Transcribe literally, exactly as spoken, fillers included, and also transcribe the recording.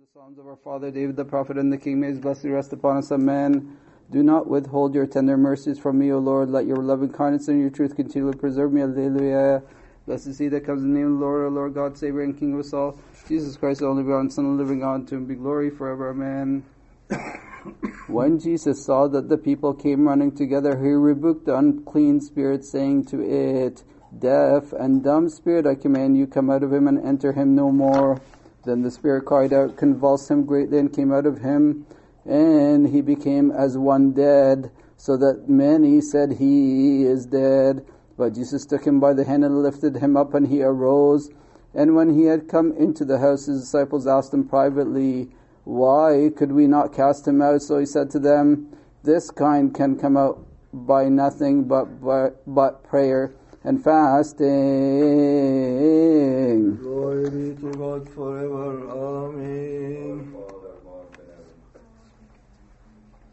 the Psalms of our father David the prophet and the king, may his blessing rest upon us. Amen. Do not withhold your tender mercies from me, O Lord. Let your loving kindness and your truth continually preserve me. Alleluia. Blessed is he that comes in the name of the Lord, our Lord God, Savior and King of us all, Jesus Christ, the only begotten Son of the living God, to him be glory forever. Amen. When Jesus saw that the people came running together, he rebuked the unclean spirit, saying to it, Deaf and dumb spirit, I command you, come out of him and enter him no more. Then the spirit cried out, convulsed him greatly, and came out of him, and he became as one dead, so that many said, He is dead. But Jesus took him by the hand and lifted him up, and he arose. And when he had come into the house, his disciples asked him privately, Why could we not cast him out? So he said to them, This kind can come out by nothing but but, but prayer and fasting. Glory be to God forever. Amen.